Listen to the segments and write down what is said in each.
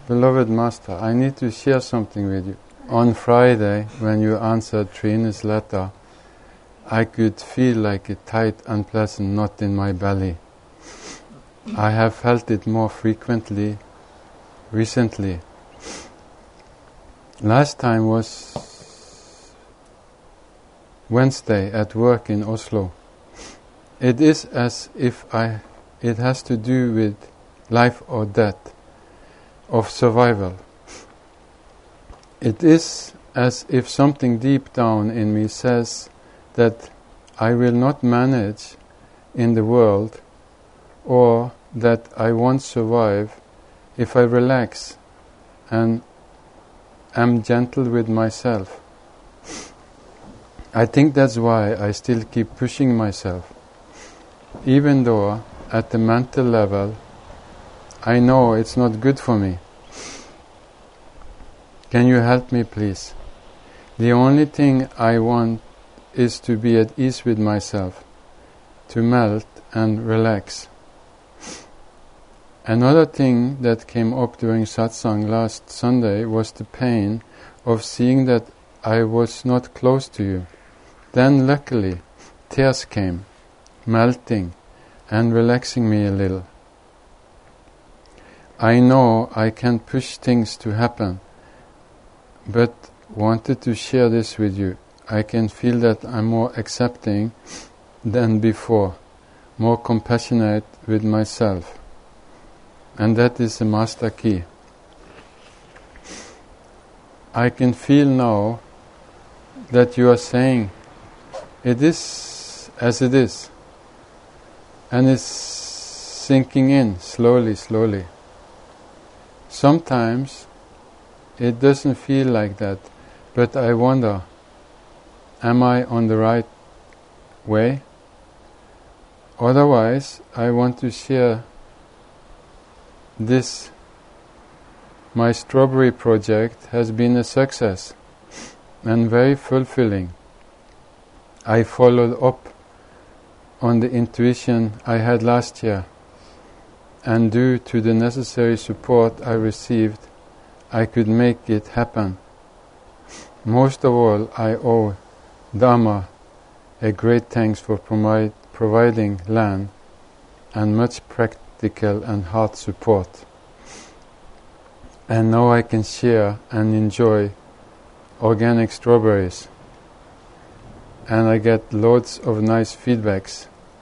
Beloved Master, I need to share something with you. On Friday, when you answered Trina's letter, I could feel like a tight, unpleasant knot in my belly. I have felt it more frequently recently. Last time was Wednesday at work in Oslo. It is as if it has to do with life or death, of survival. It is as if something deep down in me says that I will not manage in the world, or that I won't survive if I relax and am gentle with myself. I think that's why I still keep pushing myself, even though at the mental level I know it's not good for me. Can you help me, please? The only thing I want is to be at ease with myself, to melt and relax. Another thing that came up during satsang last Sunday was the pain of seeing that I was not close to you. Then luckily, tears came, melting and relaxing me a little. I know I can't push things to happen, but wanted to share this with you. I can feel that I'm more accepting than before, more compassionate with myself. And that is the master key. I can feel now that you are saying, it is as it is. And it's sinking in slowly, slowly. Sometimes it doesn't feel like that, but I wonder, am I on the right way? Otherwise, I want to share this. My strawberry project has been a success and very fulfilling. I followed up on the intuition I had last year, and due to the necessary support I received, I could make it happen. Most of all, I owe Dharma a great thanks for providing land and much practical and heart support. And now I can share and enjoy organic strawberries, and I get loads of nice feedbacks.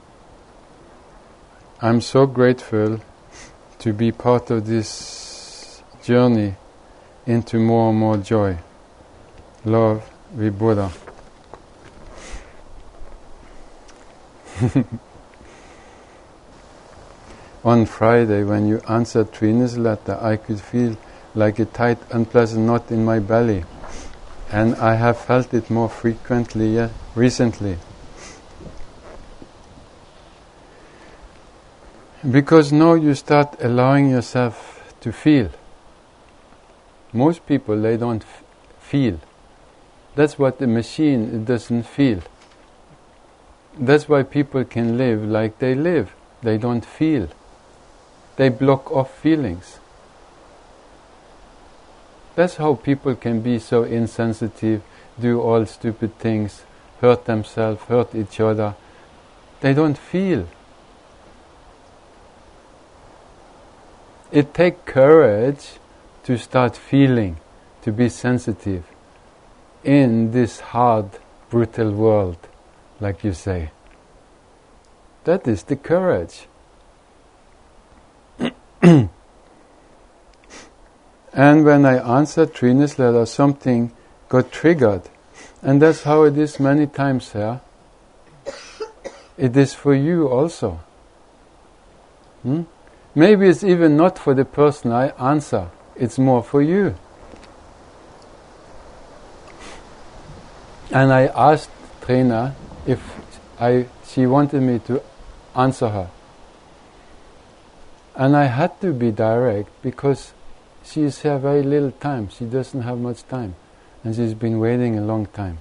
I'm so grateful to be part of this journey into more and more joy. Love, Vibhuda. On Friday, when you answered Trina's letter, I could feel like a tight, unpleasant knot in my belly, and I have felt it more frequently recently. Because now you start allowing yourself to feel. Most people, they don't feel. That's what the machine, it doesn't feel. That's why people can live like they live. They don't feel. They block off feelings. That's how people can be so insensitive, do all stupid things, hurt themselves, hurt each other. They don't feel. It takes courage to start feeling, to be sensitive in this hard, brutal world, like you say. That is the courage. And when I answered Trina's letter, something got triggered. And that's how it is many times here. It is for you also. Maybe it's even not for the person I answer. It's more for you. And I asked Trina if she wanted me to answer her. And I had to be direct because she has very little time. She doesn't have much time. And she's been waiting a long time.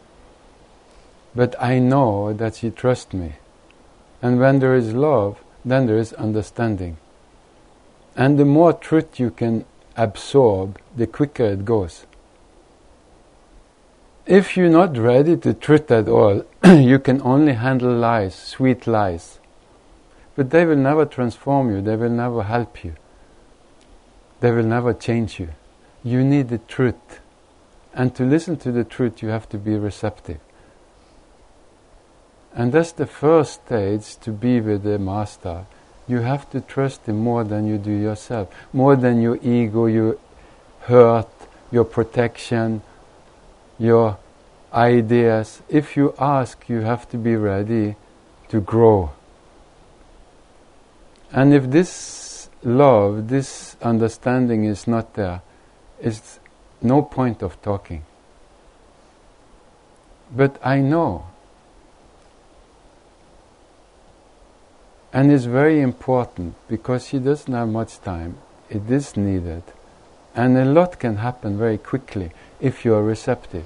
But I know that she trusts me. And when there is love, then there is understanding. And the more truth you can absorb, the quicker it goes. If you're not ready to truth at all, you can only handle lies, sweet lies. But they will never transform you, they will never help you. They will never change you. You need the truth. And to listen to the truth, you have to be receptive. And that's the first stage to be with the Master. You have to trust Him more than you do yourself, more than your ego, your hurt, your protection, your ideas. If you ask, you have to be ready to grow. And if this love, this understanding is not there, it's no point of talking. But I know. And it's very important because she doesn't have much time. It is needed. And a lot can happen very quickly if you are receptive.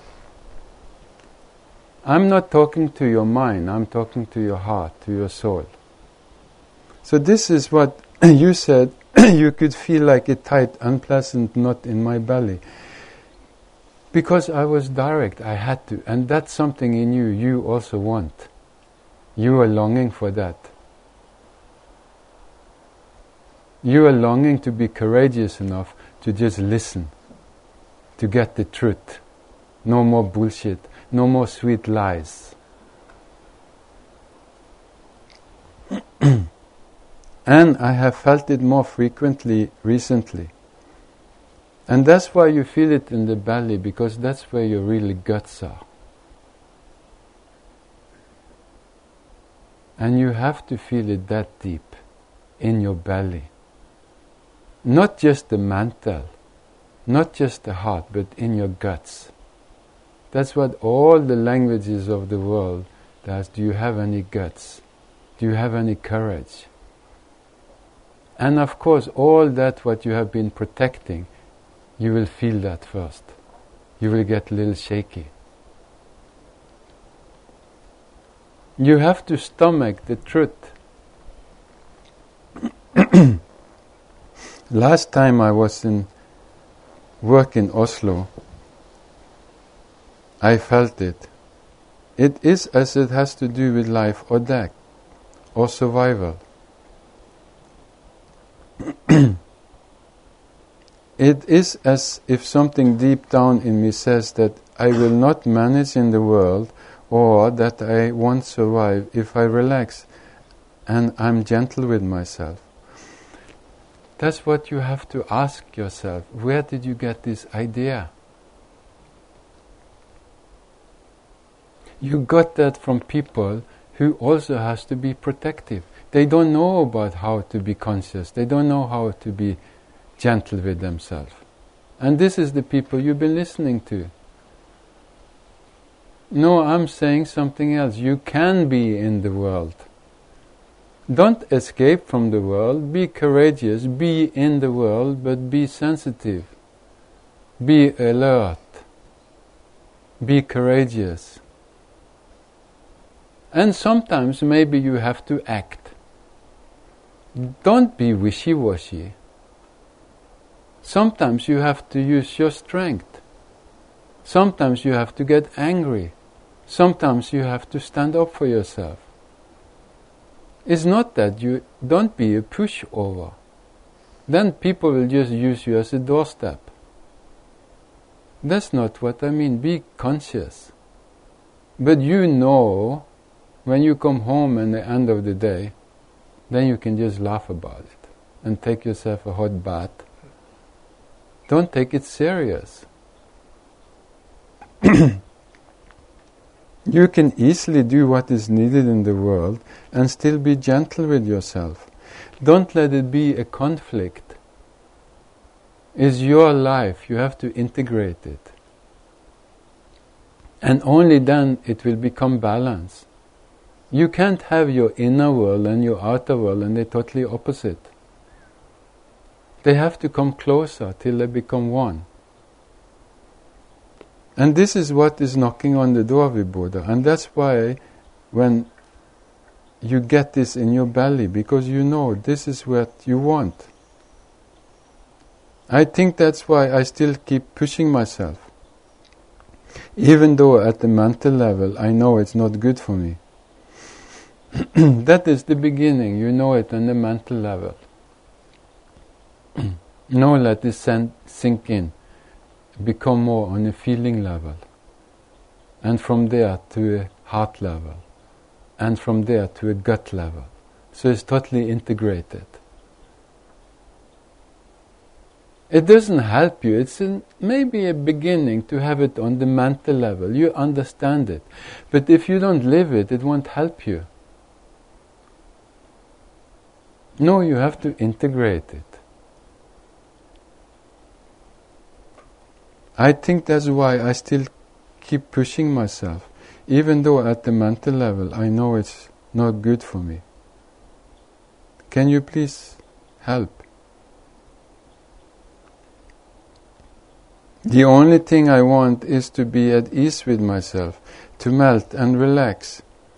I'm not talking to your mind, I'm talking to your heart, to your soul. So this is what you said, you could feel like a tight, unpleasant knot in my belly. Because I was direct, I had to. And that's something in you, you also want. You are longing for that. You are longing to be courageous enough to just listen, to get the truth. No more bullshit, no more sweet lies. And I have felt it more frequently recently. And that's why you feel it in the belly, because that's where your really guts are. And you have to feel it that deep, in your belly. Not just the mental, not just the heart, but in your guts. That's what all the languages of the world does. Do you have any guts? Do you have any courage? And of course, all that what you have been protecting, you will feel that first. You will get a little shaky. You have to stomach the truth. Last time I was in work in Oslo, I felt it. It is as it has to do with life or death, or survival. It is as if something deep down in me says that I will not manage in the world, or that I won't survive if I relax and I'm gentle with myself. That's what you have to ask yourself. Where did you get this idea? You got that from people who also has to be protective. They don't know about how to be conscious. They don't know how to be gentle with themselves. And this is the people you've been listening to. No, I'm saying something else. You can be in the world. Don't escape from the world. Be courageous. Be in the world, but be sensitive. Be alert. Be courageous. And sometimes maybe you have to act. Don't be wishy-washy. Sometimes you have to use your strength. Sometimes you have to get angry. Sometimes you have to stand up for yourself. It's not that you don't be a pushover. Then people will just use you as a doorstep. That's not what I mean. Be conscious. But you know, when you come home at the end of the day, then you can just laugh about it and take yourself a hot bath. Don't take it serious. You can easily do what is needed in the world and still be gentle with yourself. Don't let it be a conflict. It's your life. You have to integrate it. And only then it will become balanced. You can't have your inner world and your outer world and they're totally opposite. They have to come closer till they become one. And this is what is knocking on the door, Vibhuda. And that's why when you get this in your belly, because you know this is what you want. I think that's why I still keep pushing myself. Even though at the mental level I know it's not good for me. That is the beginning, you know it on the mental level. Now let this sink in, become more on a feeling level. And from there to a heart level. And from there to a gut level. So it's totally integrated. It doesn't help you, it's maybe a beginning to have it on the mental level. You understand it. But if you don't live it, it won't help you. No, you have to integrate it. I think that's why I still keep pushing myself, even though at the mental level I know it's not good for me. Can you please help? The only thing I want is to be at ease with myself, to melt and relax.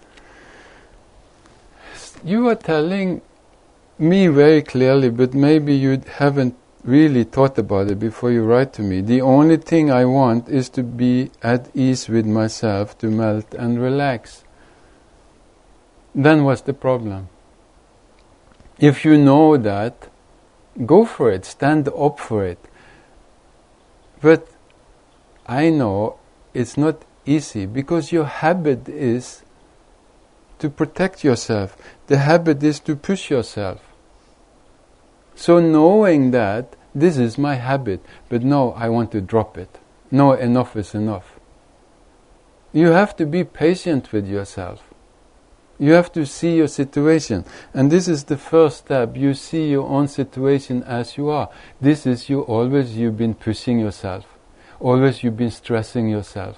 You are telling me very clearly, but maybe you haven't really thought about it before you write to me. The only thing I want is to be at ease with myself, to melt and relax. Then what's the problem? If you know that, go for it, stand up for it. But I know it's not easy because your habit is to protect yourself. The habit is to push yourself. So knowing that this is my habit, but no, I want to drop it. No, enough is enough. You have to be patient with yourself. You have to see your situation. And this is the first step. You see your own situation as you are. This is you always, you've been pushing yourself. Always you've been stressing yourself.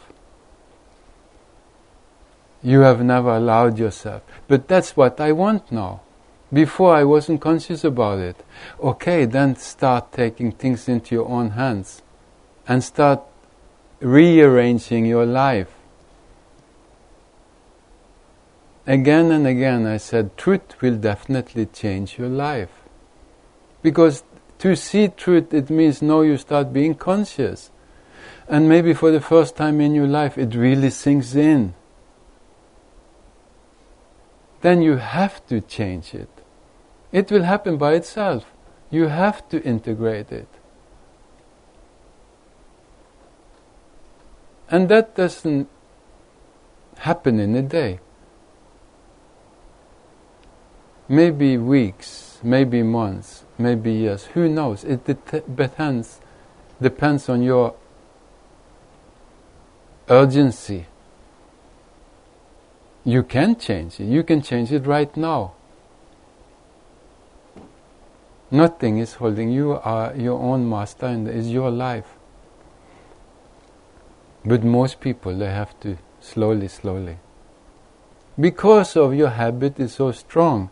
You have never allowed yourself. But that's what I want now. Before I wasn't conscious about it. Okay, then start taking things into your own hands. And start rearranging your life. Again and again I said, truth will definitely change your life. Because to see truth, it means now you start being conscious. And maybe for the first time in your life, it really sinks in. Then you have to change it. It will happen by itself. You have to integrate it. And that doesn't happen in a day. Maybe weeks, maybe months, maybe years. Who knows? It depends on your urgency. You can change it. You can change it right now. Nothing is holding you. Are your own master, and is your life. But most people, they have to slowly. Because of your habit is so strong.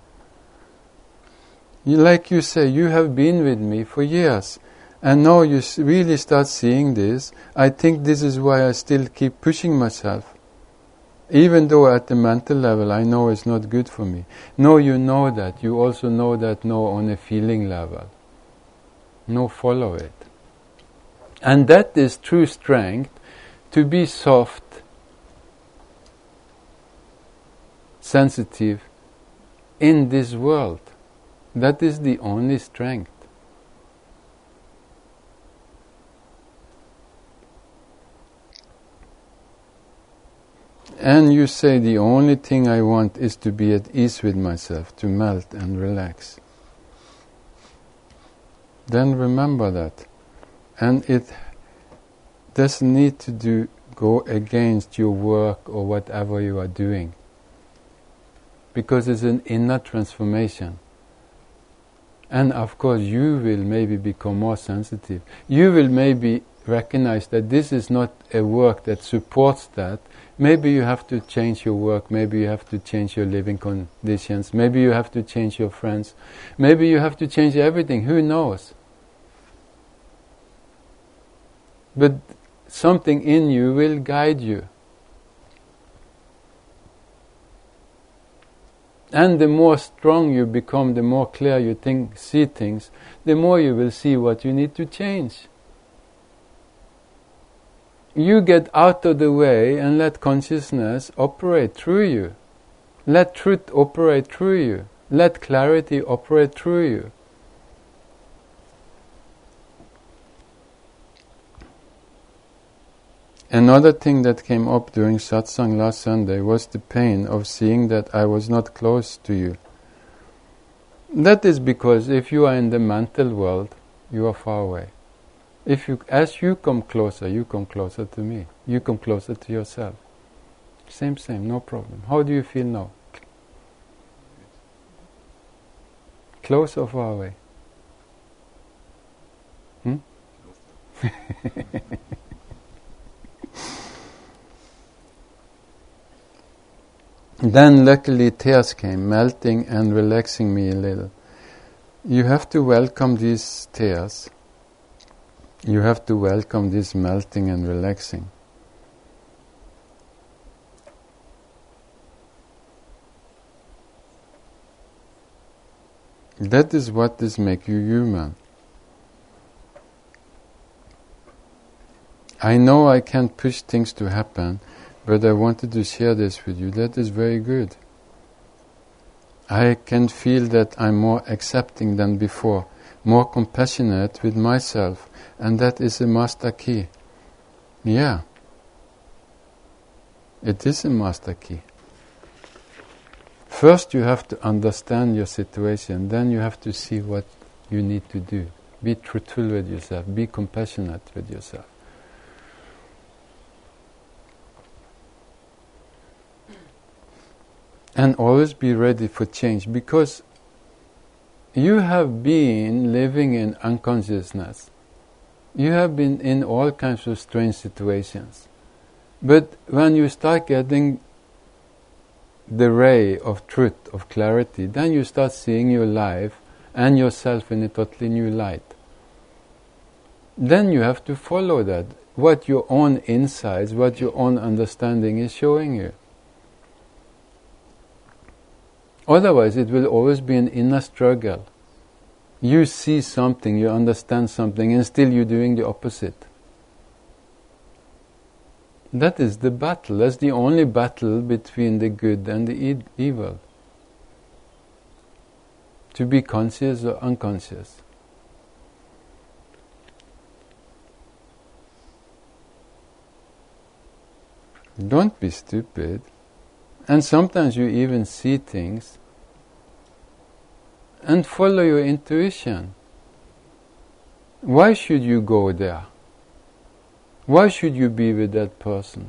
Like you say, you have been with me for years, and now you really start seeing this. I think this is why I still keep pushing myself. Even though at the mental level I know it's not good for me. No, you know that. You also know that now on a feeling level. No, follow it. And that is true strength, to be soft, sensitive in this world. That is the only strength. And you say the only thing I want is to be at ease with myself, to melt and relax. Then remember that. And it doesn't need to go against your work or whatever you are doing. Because it's an inner transformation. And of course you will maybe become more sensitive. You will maybe recognize that this is not a work that supports that. Maybe you have to change your work, maybe you have to change your living conditions, maybe you have to change your friends, maybe you have to change everything, who knows? But something in you will guide you. And the more strong you become, the more clear you see things, the more you will see what you need to change. You get out of the way and let consciousness operate through you. Let truth operate through you. Let clarity operate through you. Another thing that came up during satsang last Sunday was the pain of seeing that I was not close to you. That is because if you are in the mental world, you are far away. As you come closer to me. You come closer to yourself. Same, no problem. How do you feel now? Close or far away? Then luckily tears came, melting and relaxing me a little. You have to welcome these tears. You have to welcome this melting and relaxing. That is what does make you human. I know I can't push things to happen, but I wanted to share this with you. That is very good. I can feel that I'm more accepting than before, more compassionate with myself, and that is a master key. Yeah. It is a master key. First you have to understand your situation, then you have to see what you need to do. Be truthful with yourself, be compassionate with yourself. And always be ready for change, because you have been living in unconsciousness. You have been in all kinds of strange situations. But when you start getting the ray of truth, of clarity, then you start seeing your life and yourself in a totally new light. Then you have to follow that, what your own insights, what your own understanding is showing you. Otherwise, it will always be an inner struggle. You see something, you understand something, and still you're doing the opposite. That is the battle. That's the only battle between the good and the evil. To be conscious or unconscious. Don't be stupid. And sometimes you even see things and follow your intuition. Why should you go there? Why should you be with that person?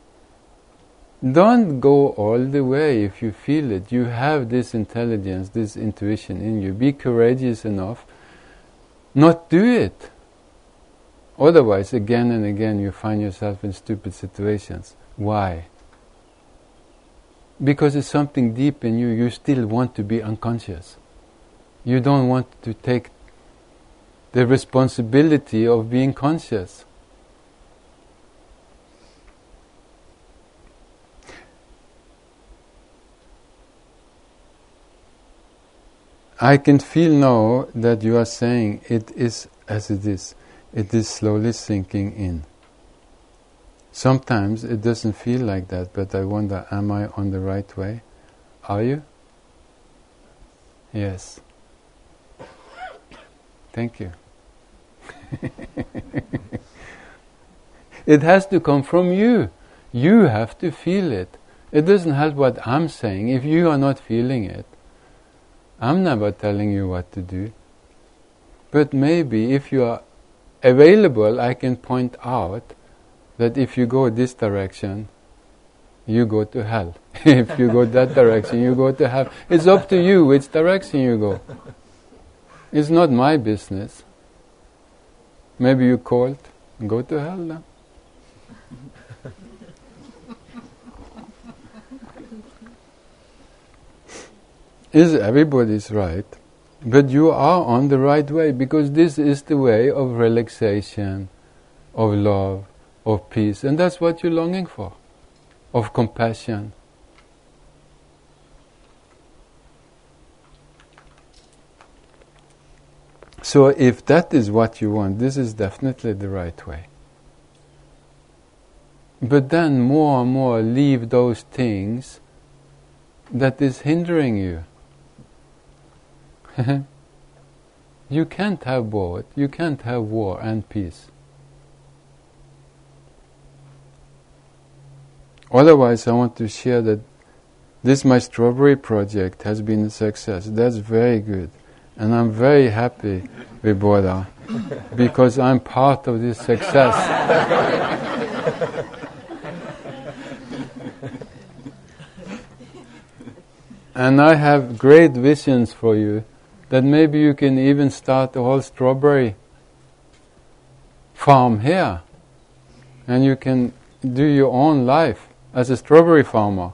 Don't go all the way if you feel it. You have this intelligence, this intuition in you. Be courageous enough not do it. Otherwise, again and again, you find yourself in stupid situations. Why? Because it's something deep in you. You still want to be unconscious. You don't want to take the responsibility of being conscious. I can feel now that you are saying it is as it is. It is slowly sinking in. Sometimes it doesn't feel like that, but I wonder, am I on the right way? Are you? Yes. Thank you. It has to come from you. You have to feel it. It doesn't help what I'm saying if you are not feeling it. I'm never telling you what to do. But maybe if you are available, I can point out that if you go this direction, you go to hell. If you go that direction, you go to hell. It's up to you which direction you go. It's not my business. Maybe you called, go to hell now. Is everybody's right, but you are on the right way, because this is the way of relaxation, of love, of peace, and that's what you're longing for, of compassion. So if that is what you want, this is definitely the right way. But then more and more leave those things that is hindering you. You can't have both. You can't have war and peace. Otherwise, I want to share that this my strawberry project has been a success. That's very good. And I'm very happy with Bodha because I'm part of this success. And I have great visions for you that maybe you can even start a whole strawberry farm here. And you can do your own life as a strawberry farmer.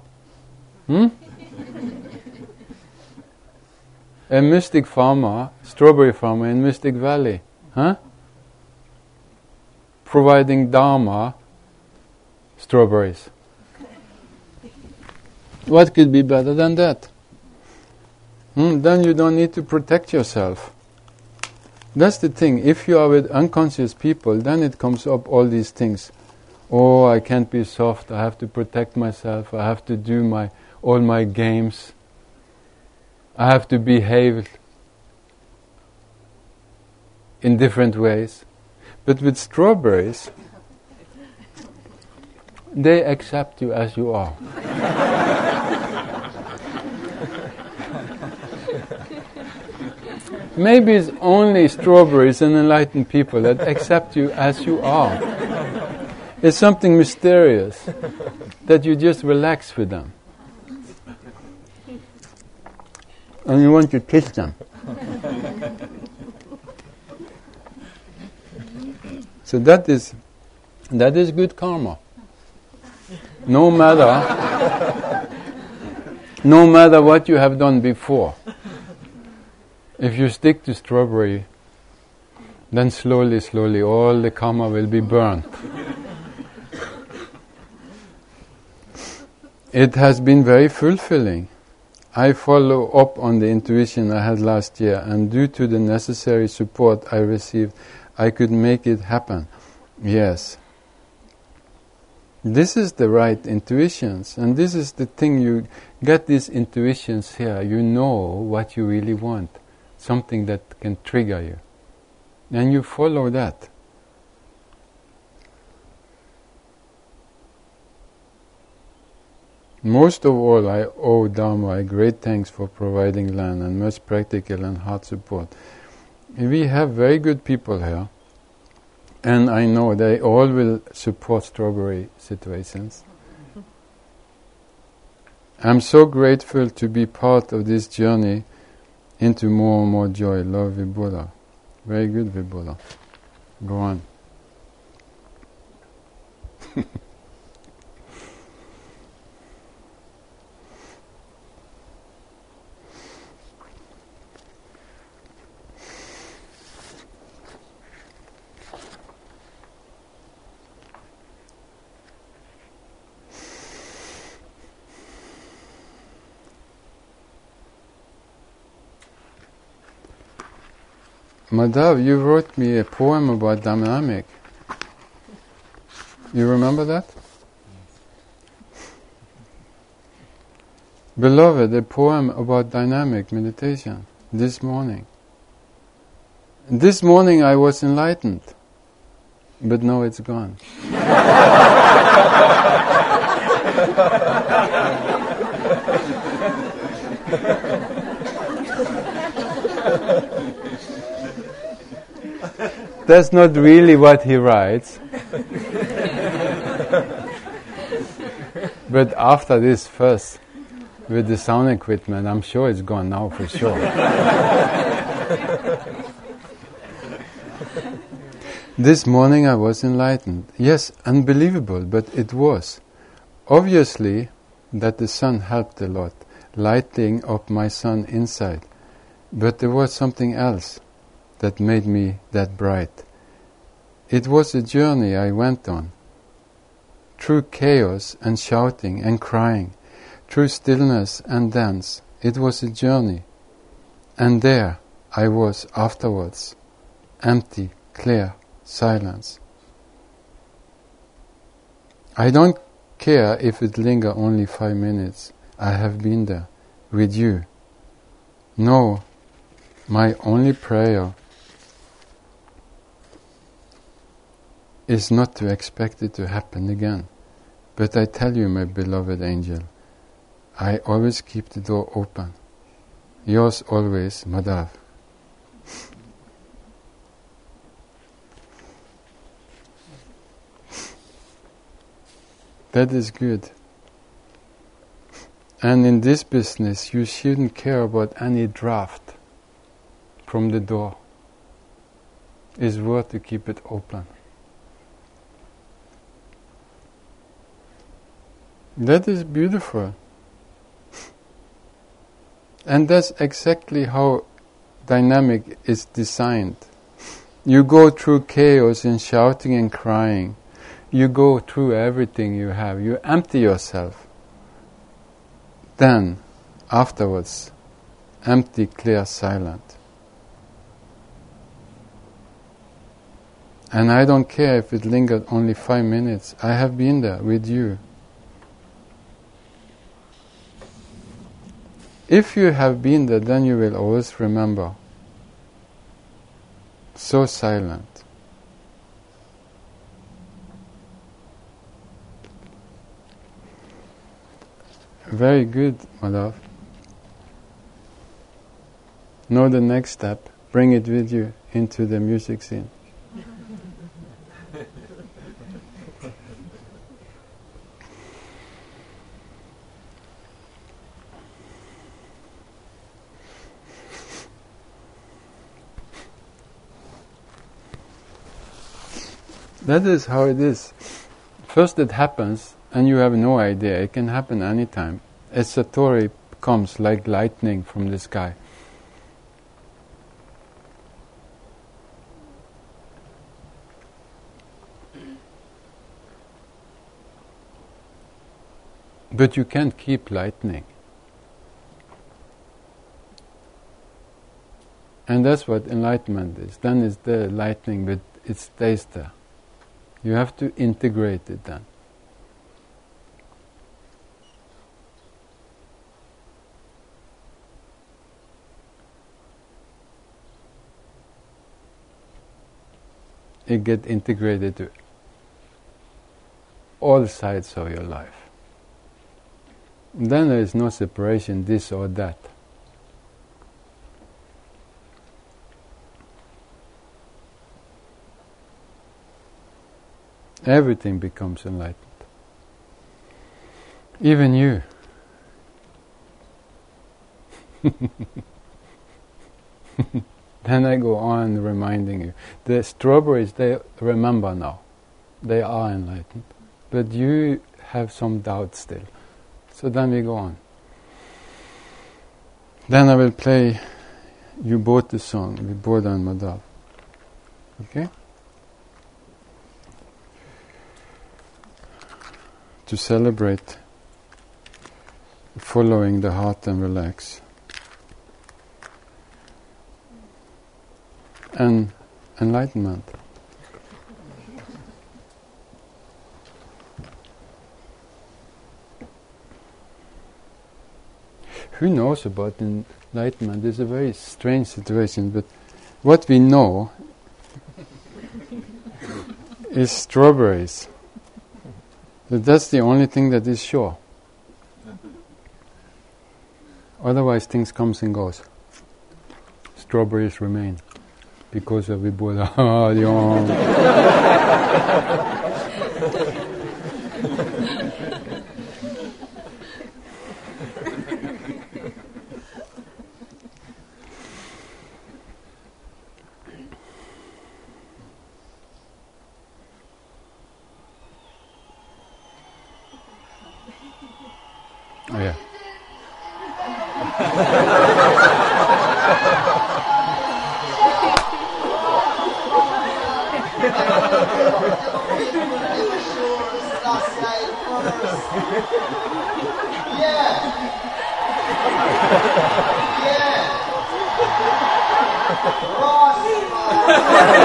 A mystic farmer, strawberry farmer in Mystic Valley. Providing Dharma strawberries. What could be better than that? Then you don't need to protect yourself. That's the thing. If you are with unconscious people, then it comes up all these things. Oh, I can't be soft. I have to protect myself. I have to do all my games. I have to behave in different ways. But with strawberries, they accept you as you are. Maybe it's only strawberries and enlightened people that accept you as you are. It's something mysterious that you just relax with them. And you want to kiss them. So that is good karma. No matter what you have done before. If you stick to strawberry, then slowly all the karma will be burnt. It has been very fulfilling. I follow up on the intuition I had last year, and due to the necessary support I received, I could make it happen. Yes. This is the right intuitions, and this is the thing, you get these intuitions here, you know what you really want. Something that can trigger you. And you follow that. Most of all, I owe Dharma a great thanks for providing land and much practical and hard support. We have very good people here, and I know they all will support strawberry situations. I'm so grateful to be part of this journey into more and more joy. Love, Vibhuda. Very good, Vibhuda. Go on. Madhav, you wrote me a poem about dynamic. You remember that? Beloved, a poem about dynamic meditation this morning. This morning I was enlightened, but now it's gone. That's not really what he writes. But after this first, with the sound equipment, I'm sure it's gone now for sure. This morning I was enlightened. Yes, unbelievable, but it was. Obviously, that the sun helped a lot, lighting up my sun inside. But there was something else that made me that bright. It was a journey I went on, through chaos and shouting and crying, through stillness and dance. It was a journey, and there I was afterwards, empty, clear silence. I don't care if it linger only 5 minutes. I have been there with you. No, my only prayer is not to expect it to happen again. But I tell you, my beloved angel, I always keep the door open. Yours always, Madhav. That is good. And in this business, you shouldn't care about any draft from the door. It's worth to keep it open. That is beautiful. And that's exactly how dynamic is designed. You go through chaos and shouting and crying. You go through everything you have. You empty yourself. Then, afterwards, empty, clear, silent. And I don't care if it lingered only 5 minutes. I have been there with you. If you have been there, then you will always remember. So silent. Very good, my love. Know the next step. Bring it with you into the music scene. That is how it is. First it happens, and you have no idea. It can happen anytime. A satori comes like lightning from the sky. But you can't keep lightning. And that's what enlightenment is. Then it's the lightning, but it stays there. You have to integrate it then. It gets integrated to all sides of your life. Then there is no separation, this or that. Everything becomes enlightened. Even you. Then I go on reminding you. The strawberries, they remember now. They are enlightened. But you have some doubt still. So then we go on. Then I will play you both the song with Bodha and Madhav. Okay? To celebrate following the heart and relax. And enlightenment. Who knows about enlightenment? It's a very strange situation, but what we know is strawberries. But that's the only thing that is sure. Otherwise things comes and goes. Strawberries remain because of Vibhuda. Oh yeah. Yeah.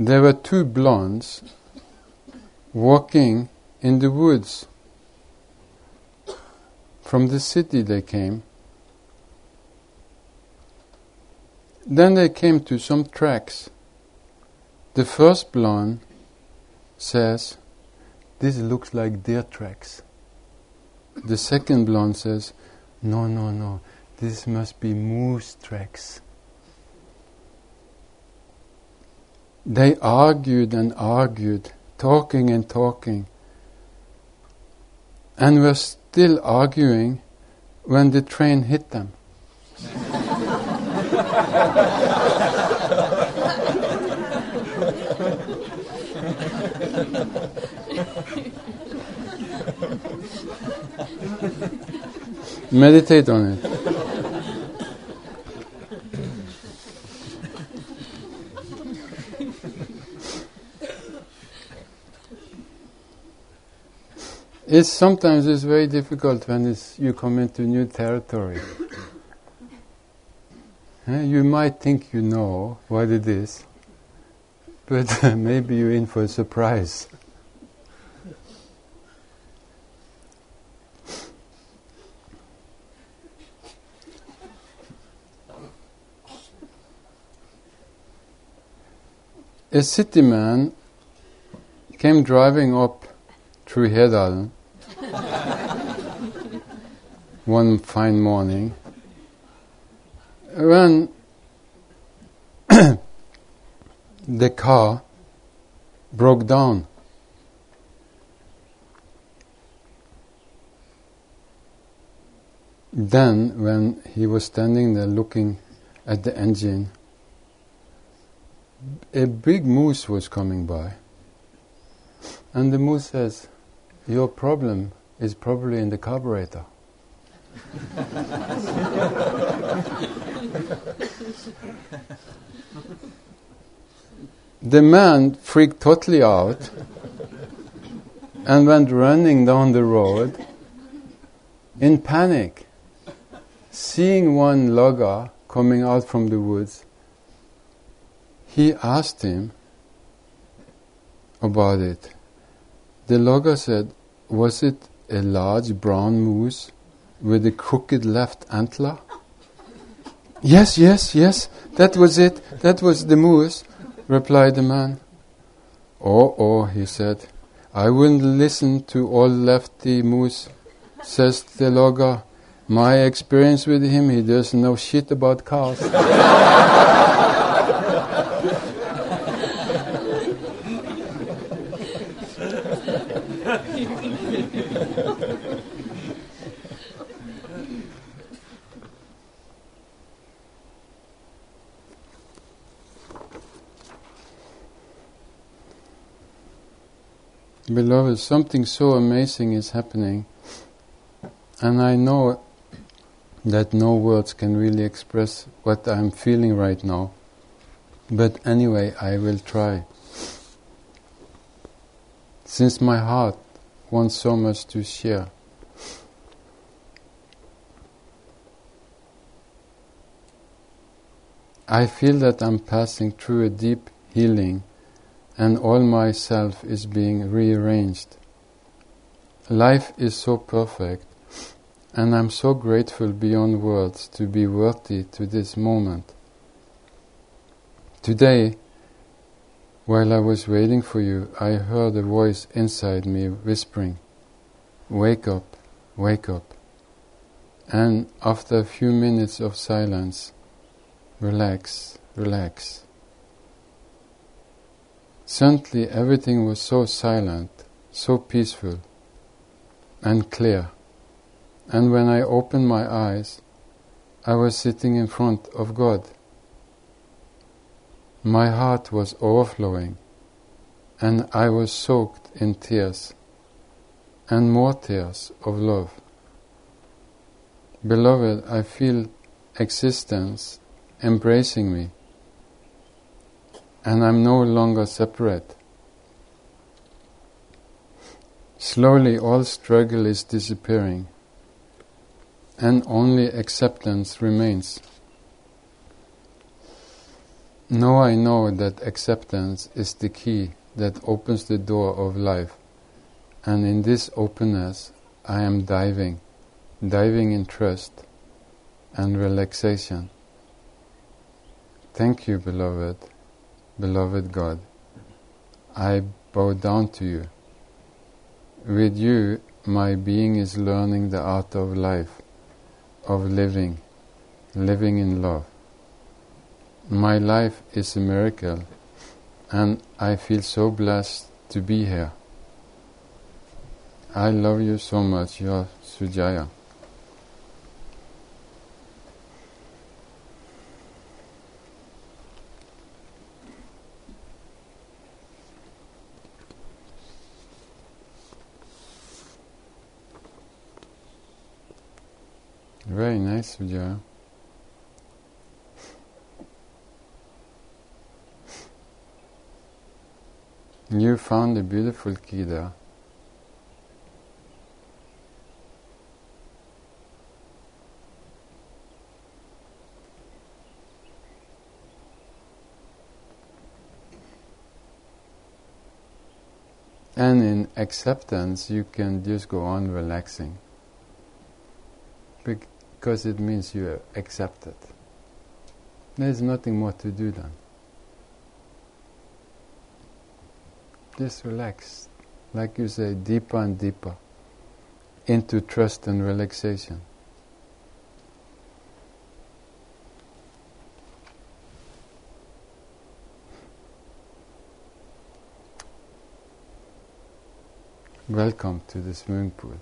there were two blondes walking in the woods. From the city they came. Then they came to some tracks. The first blonde says, "This looks like deer tracks." The second blonde says, No, this must be moose tracks." They argued and argued, talking and talking, and were still arguing when the train hit them. Meditate on it. Sometimes it's very difficult when you come into new territory. You might think you know what it is, but maybe you're in for a surprise. A city man came driving up through Hedalen one fine morning when the car broke down. Then, when he was standing there looking at the engine, a big moose was coming by. And the moose says, "Your problem is probably in the carburetor." The man freaked totally out and went running down the road in panic. Seeing one logger coming out from the woods, he asked him about it. The logger said, "Was it a large brown moose with a crooked left antler?" Yes, that was it. That was the moose," replied the man. Oh, he said, "I wouldn't listen to all lefty moose," says the logger. "My experience with him, he doesn't know shit about cars." Beloved, something so amazing is happening, and I know that no words can really express what I'm feeling right now, but anyway, I will try. Since my heart wants so much to share. I feel that I'm passing through a deep healing, and all myself is being rearranged. Life is so perfect, and I'm so grateful beyond words to be worthy to this moment. Today, while I was waiting for you, I heard a voice inside me whispering, "Wake up, wake up." And after a few minutes of silence, relax, relax. Suddenly everything was so silent, so peaceful and clear. And when I opened my eyes, I was sitting in front of God. My heart was overflowing, and I was soaked in tears, and more tears of love. Beloved, I feel existence embracing me, and I'm no longer separate. Slowly all struggle is disappearing, and only acceptance remains. Now I know that acceptance is the key that opens the door of life, and in this openness I am diving in trust and relaxation. Thank you, beloved God. I bow down to you. With you, my being is learning the art of life, of living in love. My life is a miracle, and I feel so blessed to be here. I love you so much, your Sujaya. Very nice, Sujaya. You found a beautiful key there. And in acceptance, you can just go on relaxing, because it means you accept it. There's nothing more to do then. Just relax, like you say, deeper and deeper into trust and relaxation. Welcome to the swimming pool.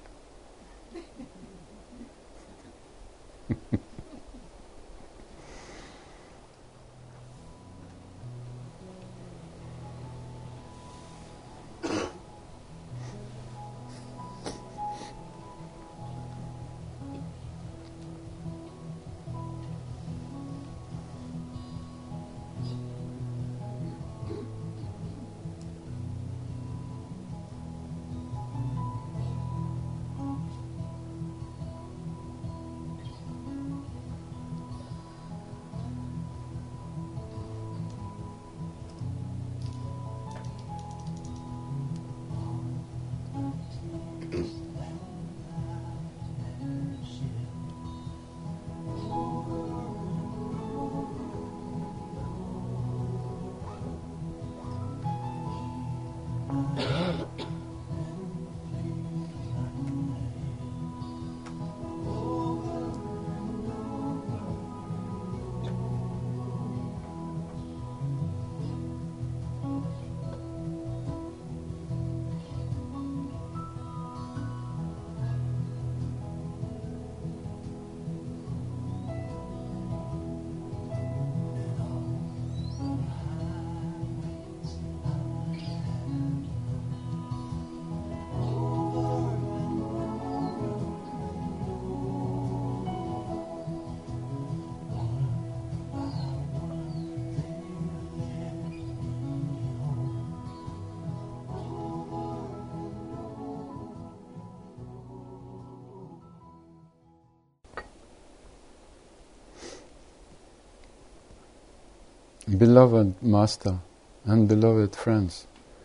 Beloved Master and beloved friends,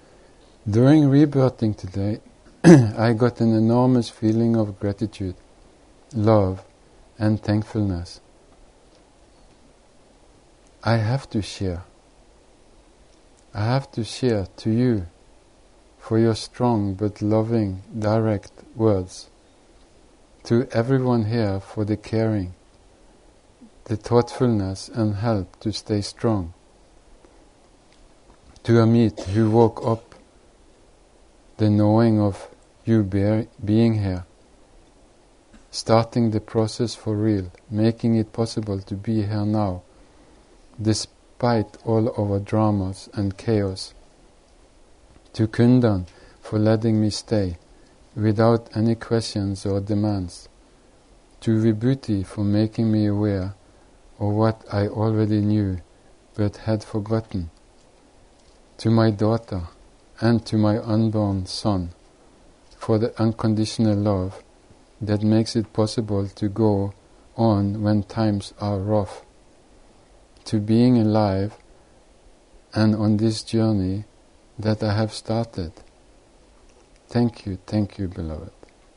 during rebirthing today, I got an enormous feeling of gratitude, love, and thankfulness. I have to share. I have to share to you for your strong but loving, direct words, to everyone here for the caring, the thoughtfulness and help to stay strong, to Amit who woke up the knowing of you being here, starting the process for real, making it possible to be here now, despite all our dramas and chaos, to Kundan for letting me stay, without any questions or demands, to Vibhuti for making me aware of what I already knew but had forgotten, to my daughter and to my unborn son for the unconditional love that makes it possible to go on when times are rough, to being alive and on this journey that I have started. Thank you, beloved.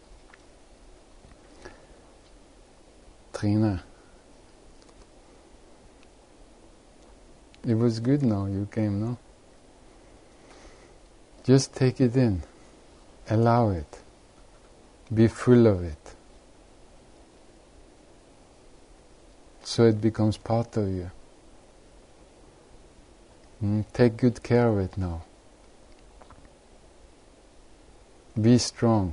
Trina, it was good now you came, no? Just take it in, allow it, be full of it, so it becomes part of you. Take good care of it now. Be strong.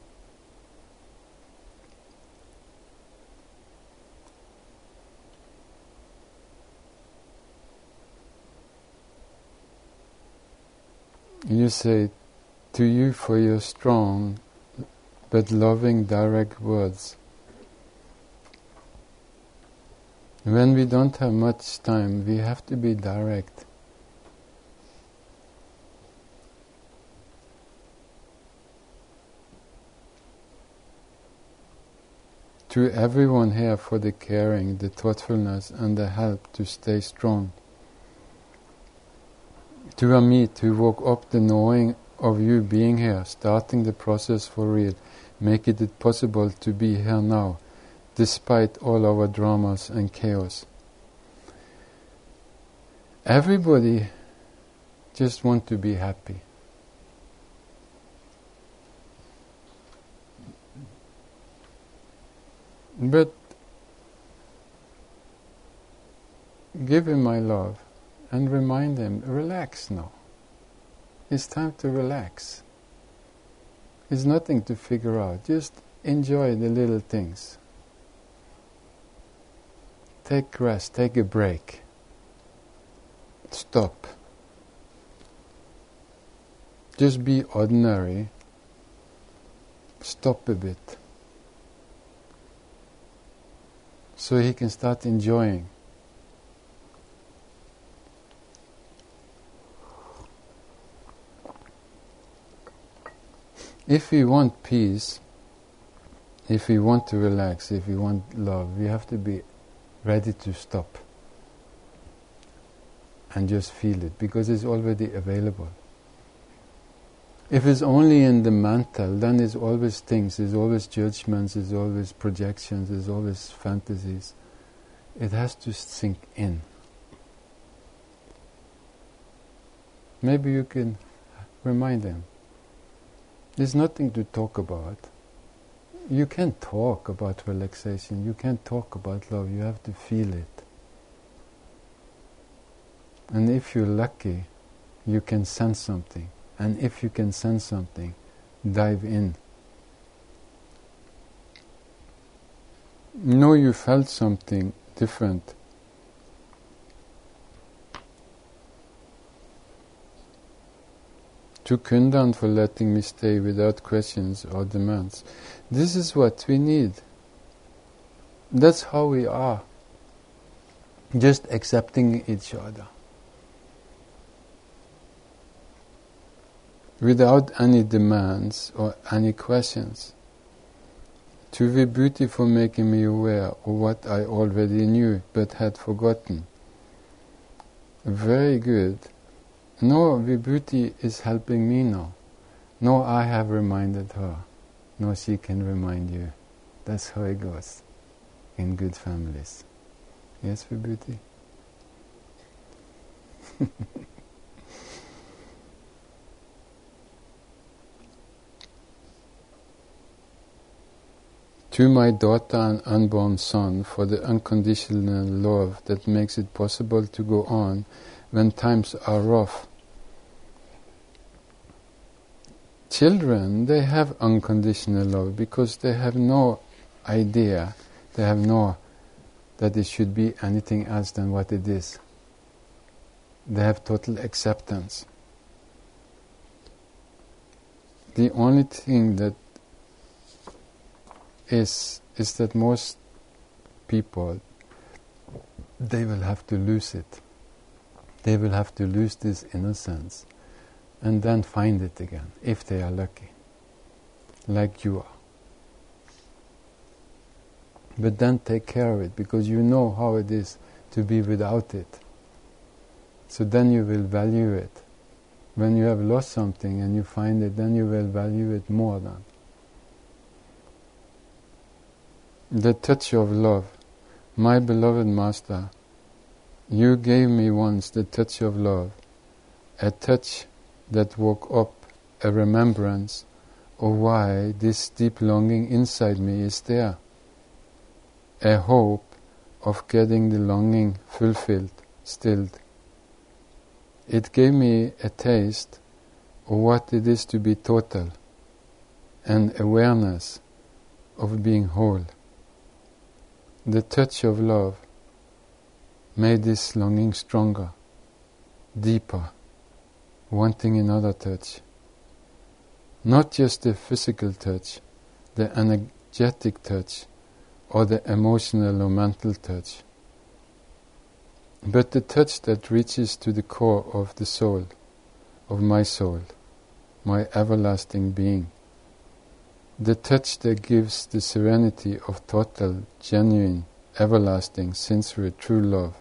You say, to you for your strong but loving direct words. When we don't have much time, we have to be direct. To everyone here for the caring, the thoughtfulness and the help to stay strong. To Amit, who woke up the knowing of you being here, starting the process for real, making it possible to be here now, despite all our dramas and chaos. Everybody just want to be happy. But give him my love and remind him, relax now. It's time to relax. It's nothing to figure out. Just enjoy the little things. Take rest, take a break. Stop. Just be ordinary. Stop a bit. So he can start enjoying. If we want peace, if we want to relax, if we want love, we have to be ready to stop and just feel it, because it's already available. If it's only in the mental, then it's always things, it's always judgments, it's always projections, it's always fantasies. It has to sink in. Maybe you can remind them. There's nothing to talk about. You can't talk about relaxation, you can't talk about love, you have to feel it. And if you're lucky, you can sense something. And if you can sense something, dive in. Know you felt something different. To Kundan for letting me stay without questions or demands. This is what we need. That's how we are. Just accepting each other. Without any demands or any questions. To Vibhuti for making me aware of what I already knew but had forgotten. Very good. No, Vibhuti is helping me now. No, I have reminded her. No, she can remind you. That's how it goes in good families. Yes, Vibhuti? To my daughter and unborn son, for the unconditional love that makes it possible to go on when times are rough. Children, they have unconditional love because they have no idea, they have no that it should be anything else than what it is. They have total acceptance. The only thing that is that most people, they will have to lose it. They will have to lose this innocence and then find it again, if they are lucky, like you are. But then take care of it, because you know how it is to be without it. So then you will value it. When you have lost something and you find it, then you will value it more than. The touch of love. My beloved Master, you gave me once the touch of love, a touch that woke up a remembrance of why this deep longing inside me is there, a hope of getting the longing fulfilled, stilled. It gave me a taste of what it is to be total, and awareness of being whole. The touch of love made this longing stronger, deeper, wanting another touch. Not just the physical touch, the energetic touch, or the emotional or mental touch, but the touch that reaches to the core of the soul, of my soul, my everlasting being. The touch that gives the serenity of total, genuine, everlasting, sincere, true love.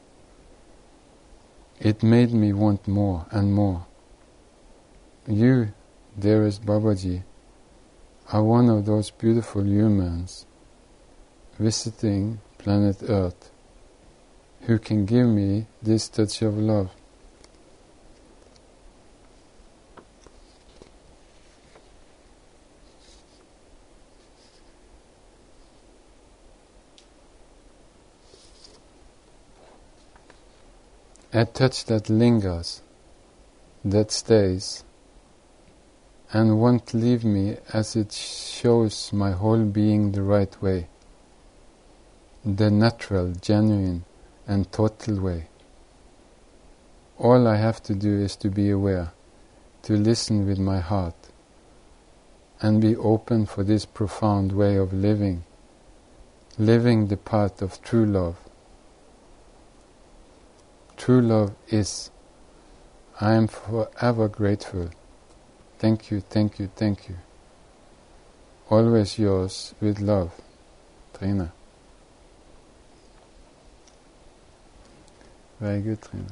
It made me want more and more. You, dearest Babaji, are one of those beautiful humans visiting planet Earth who can give me this touch of love. A touch that lingers, that stays, and won't leave me as it shows my whole being the right way, the natural, genuine, and total way. All I have to do is to be aware, to listen with my heart, and be open for this profound way of living the path of true love. True love is. I am forever grateful. Thank you, thank you, thank you. Always yours with love, Trina. Very good, Trina.